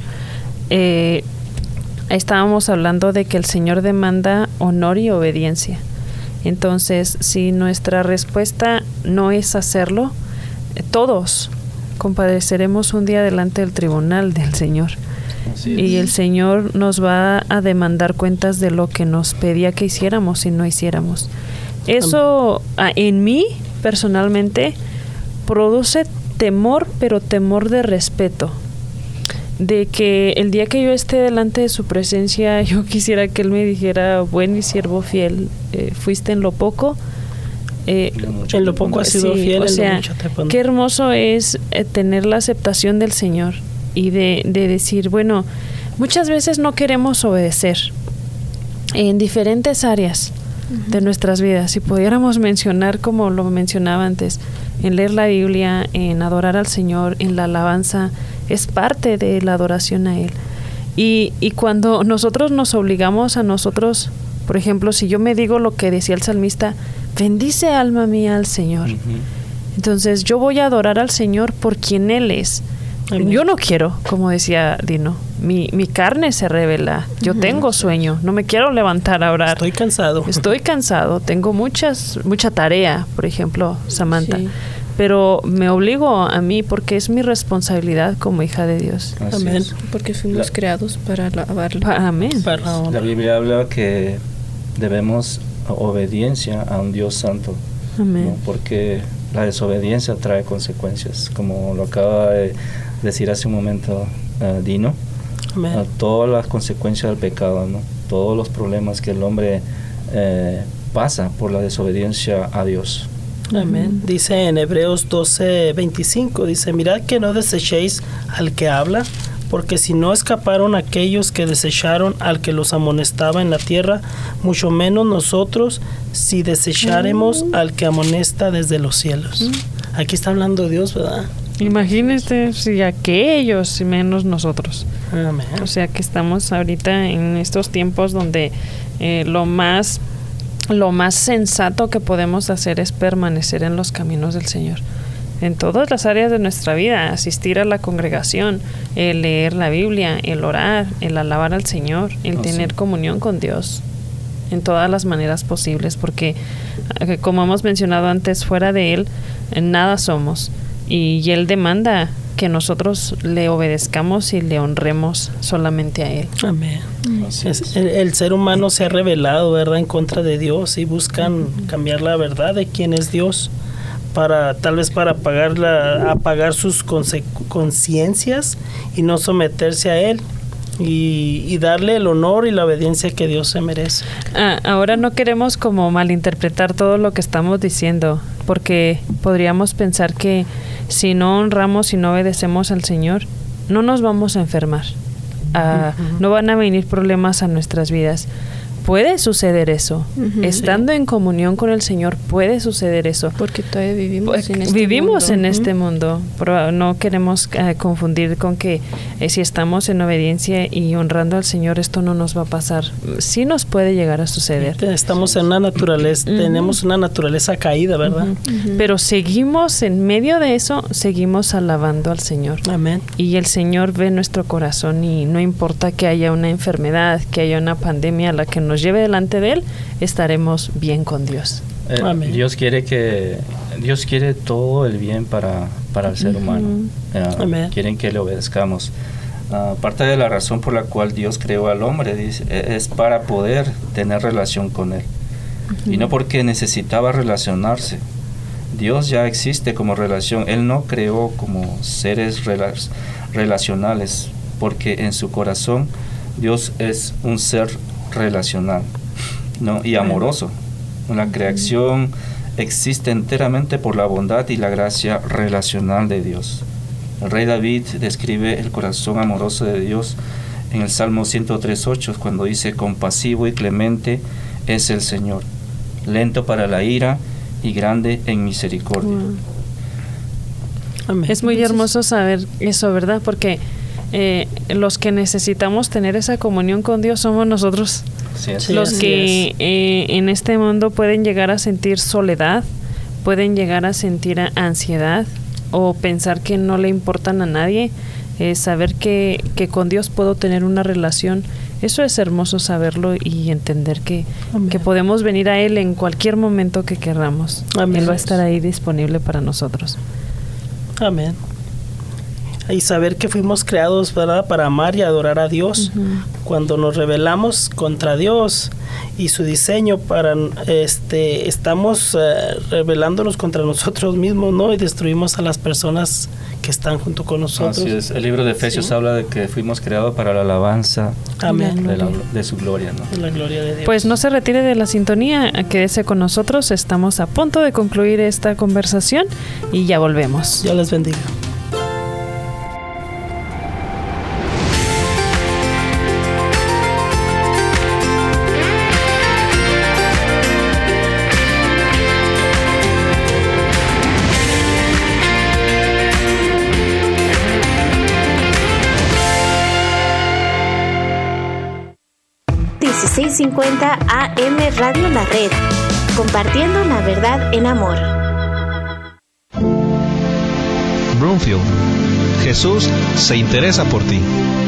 estábamos hablando de que el Señor demanda honor y obediencia. Entonces, si nuestra respuesta no es hacerlo, todos compareceremos un día delante del tribunal del Señor. Y el Señor nos va a demandar cuentas de lo que nos pedía que hiciéramos y no hiciéramos. Eso en mí, personalmente, produce temor, pero temor de respeto. De que el día que yo esté delante de su presencia, yo quisiera que Él me dijera: buen y siervo fiel, fuiste en lo poco. En lo poco has sido fiel, o sea, en lo mucho te pondré. Qué hermoso es tener la aceptación del Señor y de decir, bueno, muchas veces no queremos obedecer en diferentes áreas de nuestras vidas. Si pudiéramos mencionar, como lo mencionaba antes, en leer la Biblia, en adorar al Señor, en la alabanza, es parte de la adoración a Él. Y cuando nosotros nos obligamos a nosotros, por ejemplo, si yo me digo lo que decía el salmista: bendice alma mía al Señor. Entonces yo voy a adorar al Señor por quien Él es. Amén. Yo no quiero, como decía Dino, mi carne se revela, yo tengo sueño, no me quiero levantar a orar. Estoy cansado, tengo mucha tarea, por ejemplo, Samantha. Sí. Pero me obligo a mí porque es mi responsabilidad como hija de Dios. Amén. Porque fuimos creados para alabarlo. Amén. La Biblia habla que debemos obediencia a un Dios santo. Amén. ¿No? Porque la desobediencia trae consecuencias, como lo acaba de decir hace un momento Dino. Todas las consecuencias del pecado, ¿no? Todos los problemas que el hombre pasa por la desobediencia a Dios. Amén. Dice en Hebreos 12:25, dice: mirad que no desechéis al que habla, porque si no escaparon aquellos que desecharon al que los amonestaba en la tierra, mucho menos nosotros si desecharemos al que amonesta desde los cielos. Aquí está hablando Dios, ¿verdad? Imagínese si aquellos y menos nosotros. Amén. O sea que estamos ahorita en estos tiempos donde lo más sensato que podemos hacer es permanecer en los caminos del Señor. En todas las áreas de nuestra vida, asistir a la congregación, el leer la Biblia, el orar, el alabar al Señor, el tener comunión con Dios en todas las maneras posibles, porque como hemos mencionado antes, fuera de Él nada somos, y Él demanda que nosotros le obedezcamos y le honremos solamente a Él. Amén. El ser humano se ha rebelado, ¿verdad?, en contra de Dios, y buscan cambiar la verdad de quién es Dios, tal vez para apagar sus conciencias y no someterse a Él. y darle el honor y la obediencia que Dios se merece. Ahora no queremos como malinterpretar todo lo que estamos diciendo, porque podríamos pensar que si no honramos y no obedecemos al Señor, no nos vamos a enfermar. No van a venir problemas a nuestras vidas. Puede suceder eso. Estando en comunión con el Señor puede suceder eso. Porque todavía vivimos en este mundo. Pero no queremos confundir con que si estamos en obediencia y honrando al Señor, esto no nos va a pasar. Sí nos puede llegar a suceder. Estamos en una naturaleza, tenemos una naturaleza caída, ¿verdad? Pero seguimos en medio de eso, seguimos alabando al Señor. Amén. Y el Señor ve nuestro corazón y no importa que haya una enfermedad, que haya una pandemia a la que nos lleve delante de Él, estaremos bien con Dios. Dios quiere todo el bien para el ser humano. Quieren que le obedezcamos. Parte de la razón por la cual Dios creó al hombre es para poder tener relación con Él. Y no porque necesitaba relacionarse. Dios ya existe como relación. Él no creó como seres relacionales, porque en su corazón Dios es un ser relacional, ¿no? Y amoroso. La creación existe enteramente por la bondad y la gracia relacional de Dios. El rey David describe el corazón amoroso de Dios en el Salmo 103:8, cuando dice: compasivo y clemente es el Señor, lento para la ira y grande en misericordia. Es muy hermoso saber eso, ¿verdad? Porque los que necesitamos tener esa comunión con Dios somos nosotros. Los que en este mundo pueden llegar a sentir soledad, pueden llegar a sentir ansiedad o pensar que no le importan a nadie. Saber que con Dios puedo tener una relación, eso es hermoso saberlo y entender que podemos venir a Él en cualquier momento que querramos. Él va a estar ahí disponible para nosotros. Amén. Y saber que fuimos creados, ¿verdad?, para amar y adorar a Dios. Cuando nos rebelamos contra Dios y su diseño, estamos rebelándonos contra nosotros mismos, ¿no? Y destruimos a las personas que están junto con nosotros. Así es. El libro de Efesios habla de que fuimos creados para la alabanza de su gloria, ¿no? De la gloria de Dios. Pues no se retire de la sintonía, quédese con nosotros. Estamos a punto de concluir esta conversación y ya volvemos. Dios les bendiga. AM Radio La Red, compartiendo la verdad en amor. Broomfield, Jesús se interesa por ti.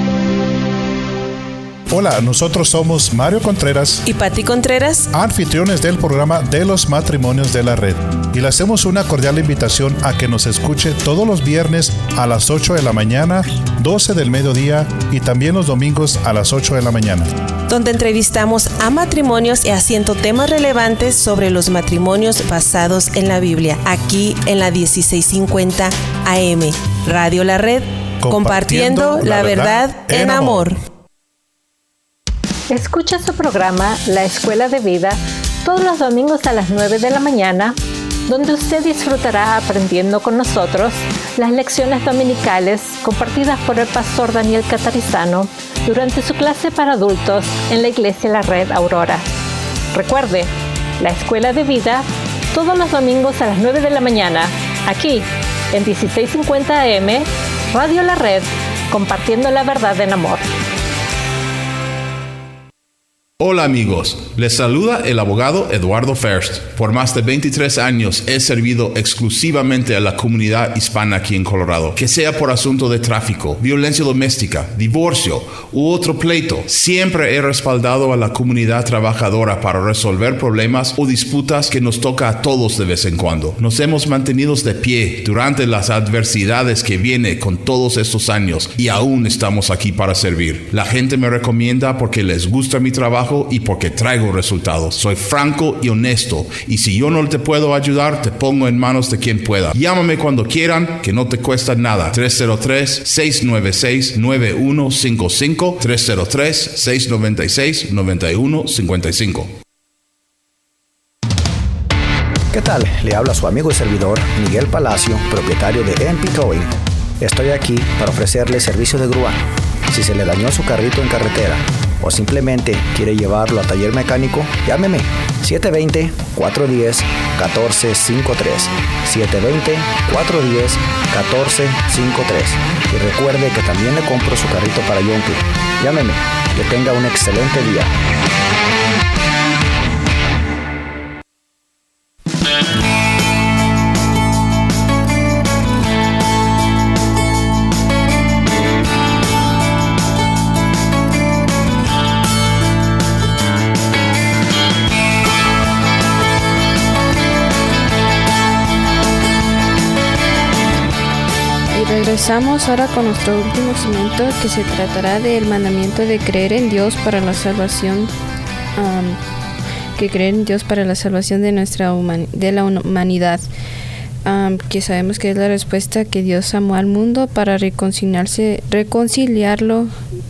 Hola, nosotros somos Mario Contreras y Patti Contreras, anfitriones del programa de los matrimonios de la red. Y le hacemos una cordial invitación a que nos escuche todos los viernes a las 8 de la mañana, 12 del mediodía y también los domingos a las 8 de la mañana. Donde entrevistamos a matrimonios y haciendo temas relevantes sobre los matrimonios basados en la Biblia. Aquí en la 1650 AM, Radio La Red, compartiendo la verdad en amor. Escucha su programa La Escuela de Vida todos los domingos a las 9 de la mañana, donde usted disfrutará aprendiendo con nosotros las lecciones dominicales compartidas por el pastor Daniel Catarizano durante su clase para adultos en la Iglesia La Red Aurora. Recuerde, La Escuela de Vida todos los domingos a las 9 de la mañana, aquí en 1650 AM, Radio La Red, compartiendo la verdad en amor. Hola amigos, les saluda el abogado Eduardo First. Por más de 23 años he servido exclusivamente a la comunidad hispana aquí en Colorado. Que sea por asunto de tráfico, violencia doméstica, divorcio u otro pleito, siempre he respaldado a la comunidad trabajadora para resolver problemas o disputas que nos toca a todos de vez en cuando. Nos hemos mantenido de pie durante las adversidades que viene con todos estos años y aún estamos aquí para servir. La gente me recomienda porque les gusta mi trabajo trabajo y porque traigo resultados. Soy franco y honesto. Y si yo no te puedo ayudar, te pongo en manos de quien pueda. Llámame cuando quieran, que no te cuesta nada. 303-696-9155. 303-696-9155. ¿Qué tal? Le habla su amigo y servidor Miguel Palacio, propietario de MP Towing. Estoy aquí para ofrecerle servicio de grúa. Si se le dañó su carrito en carretera o simplemente quiere llevarlo a taller mecánico, llámeme 720-410-1453. 720-410-1453. Y recuerde que también le compro su carrito para Yonke. Llámeme. Que tenga un excelente día. Regresamos ahora con nuestro último segmento, que se tratará del mandamiento de creer en Dios para la salvación, de la humanidad, que sabemos que es la respuesta que Dios amó al mundo para reconciliarlo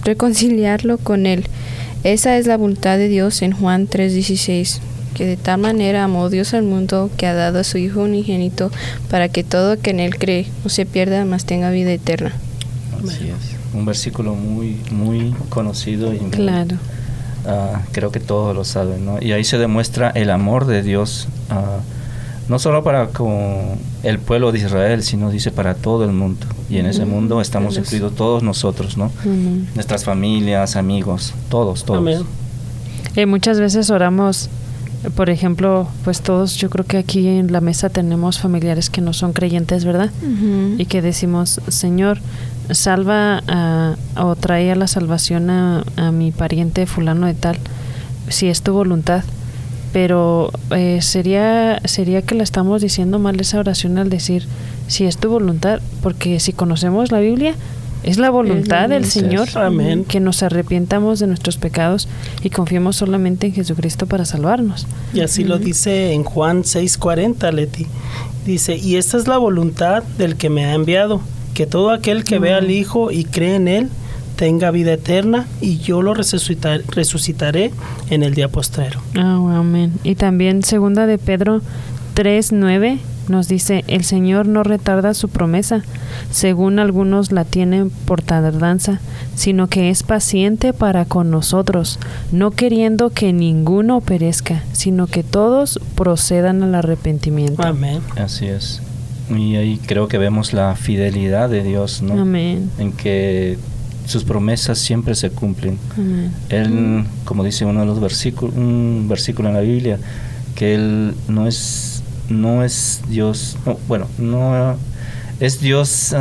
con Él. Esa es la voluntad de Dios en Juan 3:16. Que de tal manera amó Dios al mundo que ha dado a su Hijo unigénito para que todo que en Él cree no se pierda, mas tenga vida eterna. Así es. Un versículo muy, muy conocido y claro. Creo que todos lo saben, ¿no? Y ahí se demuestra el amor de Dios, no solo para con el pueblo de Israel, sino dice para todo el mundo. Y en ese mundo estamos incluidos todos nosotros, ¿no? Nuestras familias, amigos, todos. Amén. Muchas veces oramos. Por ejemplo, pues todos, yo creo que aquí en la mesa tenemos familiares que no son creyentes, ¿verdad? Y que decimos, Señor, salva o trae a la salvación a mi pariente fulano de tal, si es tu voluntad. Pero sería que le estamos diciendo mal esa oración al decir, si es tu voluntad, porque si conocemos la Biblia, es la voluntad del Señor. Amén. Que nos arrepientamos de nuestros pecados y confiemos solamente en Jesucristo para salvarnos. Y así lo dice en Juan 6:40, Leti. Dice, y esta es la voluntad del que me ha enviado, que todo aquel que vea al Hijo y cree en Él tenga vida eterna, y yo lo resucitaré en el día postrero. Amén. Y también 2 de Pedro 3:9 nos dice, el Señor no retarda su promesa, según algunos la tienen por tardanza, sino que es paciente para con nosotros, no queriendo que ninguno perezca, sino que todos procedan al arrepentimiento. Amén. Así es. Y ahí creo que vemos la fidelidad de Dios, ¿no? Amén. En que sus promesas siempre se cumplen. Amén. Él, como dice uno de los versículos, un versículo en la Biblia, que Él no es Dios, no es Dios, se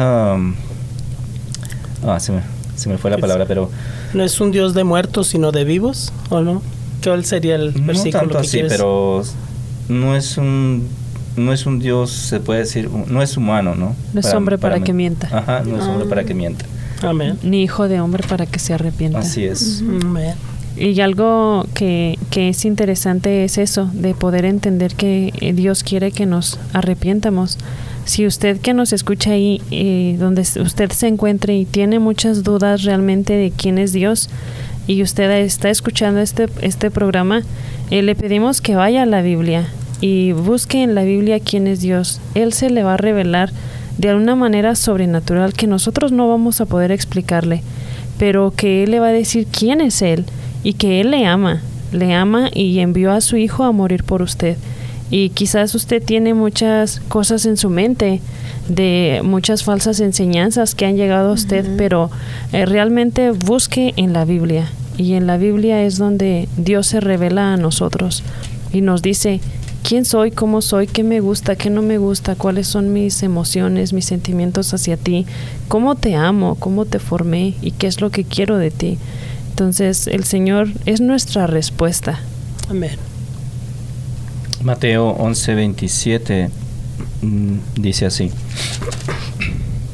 me fue la palabra, pero no es un Dios de muertos sino de vivos, ¿o no? ¿Cuál sería el versículo? No tanto que así, quieres? pero no es un Dios, se puede decir, no es humano, ¿no? No es hombre para que mienta. Ajá, no es hombre para que mienta. Amén. Ni hijo de hombre para que se arrepienta. Así es. Amén. Y algo que es interesante es eso, de poder entender que Dios quiere que nos arrepientamos. Si usted que nos escucha ahí, donde usted se encuentre y tiene muchas dudas realmente de quién es Dios, y usted está escuchando este programa, le pedimos que vaya a la Biblia y busque en la Biblia quién es Dios. Él se le va a revelar de una manera sobrenatural que nosotros no vamos a poder explicarle, pero que Él le va a decir quién es Él. Y que Él le ama y envió a su Hijo a morir por usted. Y quizás usted tiene muchas cosas en su mente, de muchas falsas enseñanzas que han llegado a usted, pero realmente busque en la Biblia. Y en la Biblia es donde Dios se revela a nosotros y nos dice quién soy, cómo soy, qué me gusta, qué no me gusta, cuáles son mis emociones, mis sentimientos hacia ti, cómo te amo, cómo te formé y qué es lo que quiero de ti. Entonces, el Señor es nuestra respuesta. Amén. Mateo 11:27 dice así: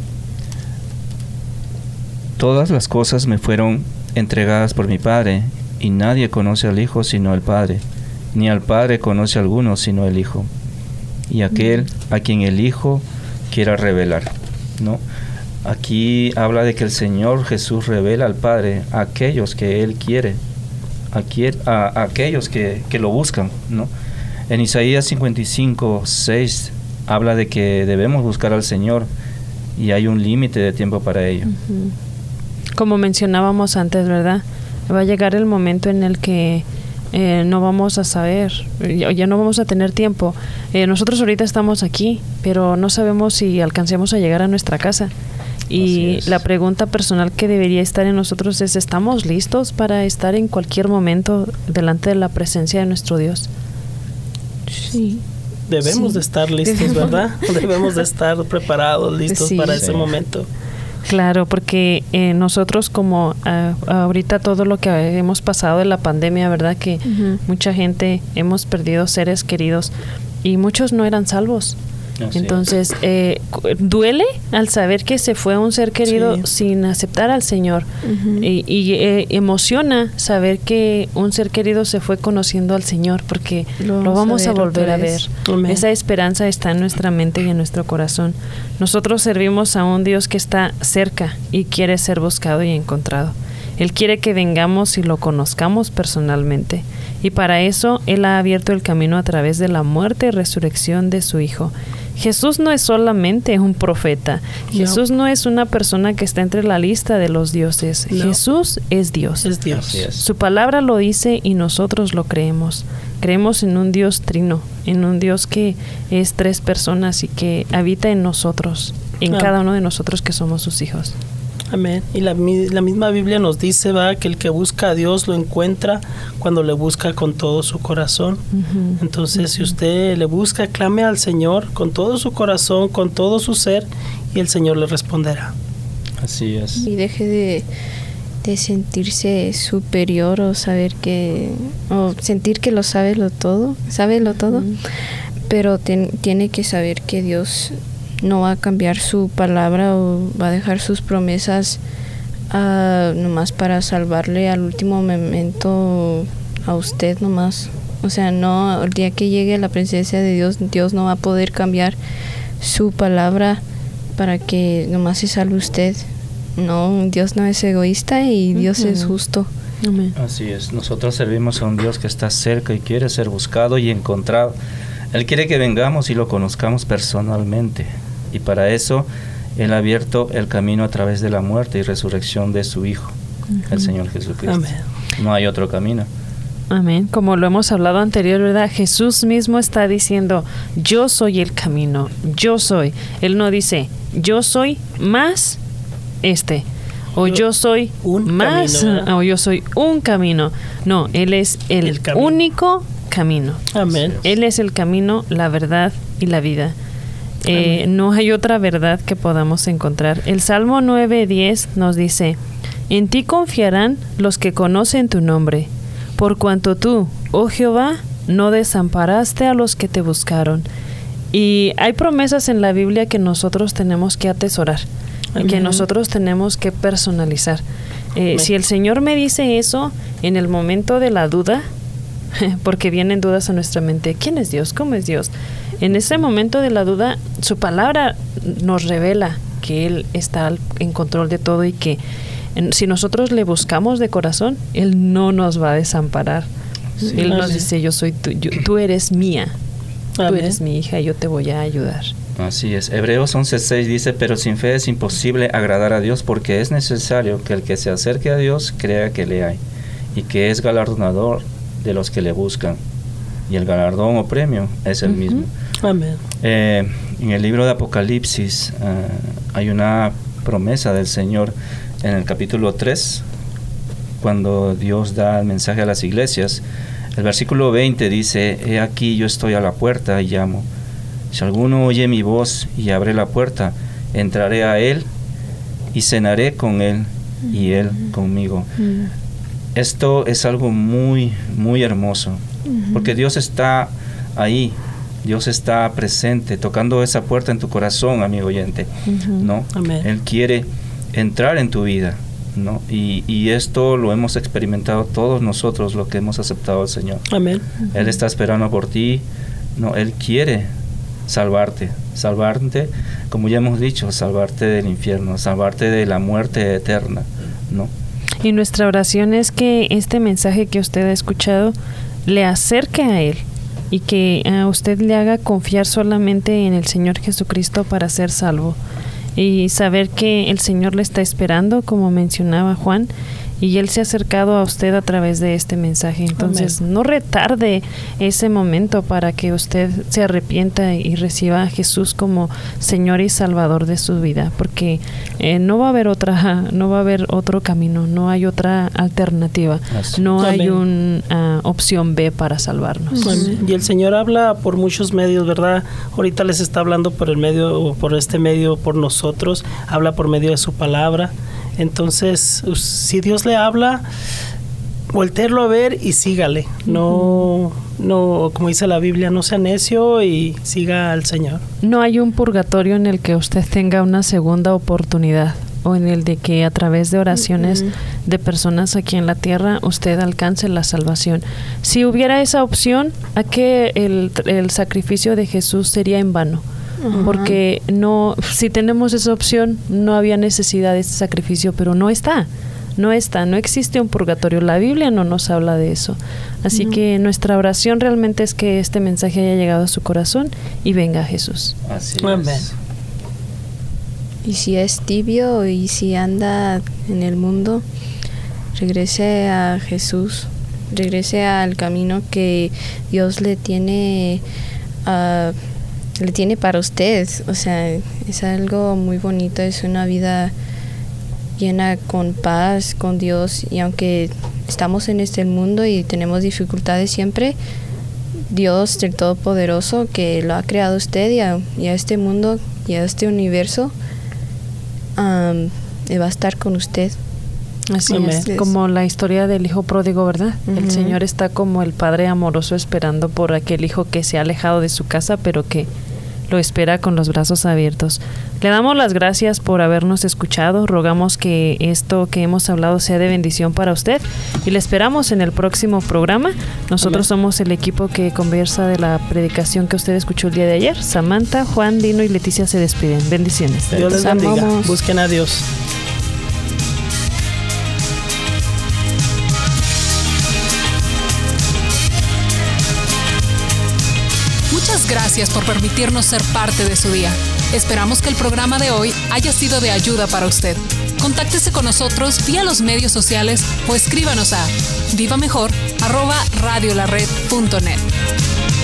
todas las cosas me fueron entregadas por mi Padre, y nadie conoce al Hijo sino el Padre, ni al Padre conoce a alguno sino el Hijo, y aquel a quien el Hijo quiera revelar, ¿no? Aquí habla de que el Señor Jesús revela al Padre a aquellos que Él quiere, a aquellos que lo buscan, ¿no? En Isaías 55:6 habla de que debemos buscar al Señor y hay un límite de tiempo para ello. Como mencionábamos antes, ¿verdad? Va a llegar el momento en el que no vamos a saber, ya no vamos a tener tiempo. Nosotros ahorita estamos aquí, pero no sabemos si alcancemos a llegar a nuestra casa. Y la pregunta personal que debería estar en nosotros es, ¿estamos listos para estar en cualquier momento delante de la presencia de nuestro Dios? Sí. Debemos de estar listos, ¿verdad? Debemos de estar preparados, listos para ese momento. Claro, porque nosotros como ahorita todo lo que hemos pasado de la pandemia, ¿verdad? Que mucha gente hemos perdido seres queridos y muchos no eran salvos. Entonces, duele al saber que se fue un ser querido sin aceptar al Señor. Y emociona saber que un ser querido se fue conociendo al Señor, porque lo vamos a volver a ver. Esa esperanza está en nuestra mente y en nuestro corazón. Nosotros servimos a un Dios que está cerca y quiere ser buscado y encontrado. Él quiere que vengamos y lo conozcamos personalmente. Y para eso Él ha abierto el camino a través de la muerte y resurrección de su Hijo. Jesús no es solamente un profeta. Jesús no es una persona que está entre la lista de los dioses. Jesús es Dios. Es Dios. Su palabra lo dice y nosotros lo creemos. Creemos en un Dios trino, en un Dios que es 3 personas y que habita en nosotros, en cada uno de nosotros que somos sus hijos. Amén. Y la misma Biblia nos dice, va, que el que busca a Dios lo encuentra cuando le busca con todo su corazón. Entonces, si usted le busca, clame al Señor con todo su corazón, con todo su ser, y el Señor le responderá. Así es. Y deje de sentirse superior o sentir que lo sabe todo, pero tiene que saber que Dios no va a cambiar su palabra o va a dejar sus promesas nomás para salvarle al último momento a usted nomás. O sea, no, el día que llegue a la presencia de Dios, Dios no va a poder cambiar su palabra para que nomás se salve usted. No, Dios no es egoísta y Dios es justo. Amén. Así es, nosotros servimos a un Dios que está cerca y quiere ser buscado y encontrado. Él quiere que vengamos y lo conozcamos personalmente. Y para eso Él ha abierto el camino a través de la muerte y resurrección de su Hijo, el Señor Jesucristo. Amén. No hay otro camino. Amén. Como lo hemos hablado anterior, ¿verdad? Jesús mismo está diciendo, yo soy el camino, yo soy. Él no dice, yo soy más o yo soy más camino, o yo soy un camino. No, Él es el único camino. Amén. Él es el camino, la verdad y la vida. No hay otra verdad que podamos encontrar. El Salmo 9:10 nos dice, en ti confiarán los que conocen tu nombre, por cuanto tú, oh Jehová, no desamparaste a los que te buscaron. Y hay promesas en la Biblia que nosotros tenemos que atesorar, que nosotros tenemos que personalizar. Si el Señor me dice eso en el momento de la duda, porque vienen dudas a nuestra mente, ¿quién es Dios? ¿Cómo es Dios? En ese momento de la duda, su palabra nos revela que Él está en control de todo y que si nosotros le buscamos de corazón, Él no nos va a desamparar. Sí, Él nos dice, yo soy tú eres mía, tú eres mi hija y yo te voy a ayudar. Así es. Hebreos 11:6 dice, pero sin fe es imposible agradar a Dios, porque es necesario que el que se acerque a Dios crea que le hay y que es galardonador de los que le buscan. Y el galardón o premio es el mismo. Amén. En el libro de Apocalipsis hay una promesa del Señor en el capítulo 3, cuando Dios da el mensaje a las iglesias. El versículo 20 dice, he aquí yo estoy a la puerta y llamo. Si alguno oye mi voz y abre la puerta, entraré a él y cenaré con él y él conmigo. Esto es algo muy, muy hermoso, porque Dios está ahí, Dios está presente, tocando esa puerta en tu corazón, amigo oyente, ¿no? Amén. Él quiere entrar en tu vida, ¿no? Y esto lo hemos experimentado todos nosotros, los que hemos aceptado al Señor. Amén. Él está esperando por ti, ¿no? Él quiere salvarte, como ya hemos dicho, salvarte del infierno, salvarte de la muerte eterna, ¿no? Y nuestra oración es que este mensaje que usted ha escuchado le acerque a Él y que a usted le haga confiar solamente en el Señor Jesucristo para ser salvo y saber que el Señor le está esperando, como mencionaba Juan, y Él se ha acercado a usted a través de este mensaje. Entonces, no retarde ese momento para que usted se arrepienta y reciba a Jesús como Señor y Salvador de su vida, porque no va a haber otro camino, no hay otra alternativa, no hay una opción B para salvarnos. Y el Señor habla por muchos medios, ¿verdad? Ahorita les está hablando por este medio, por nosotros, habla por medio de su palabra. Entonces, si Dios le habla, voltéelo a ver y sígale. No, como dice la Biblia, no sea necio y siga al Señor. No hay un purgatorio en el que usted tenga una segunda oportunidad, o en el de que a través de oraciones de personas aquí en la tierra usted alcance la salvación. Si hubiera esa opción, ¿a qué el sacrificio de Jesús sería en vano? Porque si tenemos esa opción, no había necesidad de este sacrificio, pero no existe un purgatorio. La Biblia no nos habla de eso. Así que nuestra oración realmente es que este mensaje haya llegado a su corazón y venga a Jesús. Así es. Y si es tibio y si anda en el mundo, regrese a Jesús, regrese al camino que Dios le tiene para usted. O sea, es algo muy bonito, es una vida llena con paz, con Dios, y aunque estamos en este mundo y tenemos dificultades siempre, Dios del Todopoderoso, que lo ha creado usted y a este mundo y a este universo, va a estar con usted. Así es, como la historia del hijo pródigo, ¿verdad? El Señor está como el Padre amoroso esperando por aquel hijo que se ha alejado de su casa, pero que lo espera con los brazos abiertos. Le damos las gracias por habernos escuchado. Rogamos que esto que hemos hablado sea de bendición para usted y le esperamos en el próximo programa. Nosotros somos el equipo que conversa de la predicación que usted escuchó el día de ayer. Samantha, Juan, Dino y Leticia se despiden. Bendiciones. Dios les bendiga. Busquen a Dios. Gracias por permitirnos ser parte de su día. Esperamos que el programa de hoy haya sido de ayuda para usted. Contáctese con nosotros vía los medios sociales o escríbanos a vivamejor@radiolared.net.